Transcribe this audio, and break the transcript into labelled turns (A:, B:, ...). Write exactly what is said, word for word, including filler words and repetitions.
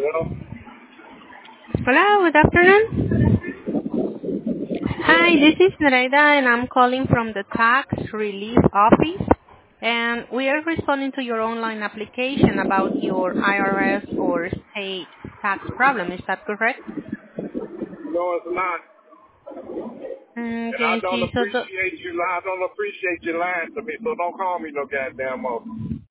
A: Hello, good afternoon. Hi, this is Nereida, and I'm calling from the Tax Relief Office, and we are responding to your online application about your I R S or state tax problem. Is that correct?
B: No, it's not. And I
A: Okay,
B: don't
A: see, so the,
B: appreciate you. I don't appreciate you lying to me. So don't call me no goddamn more.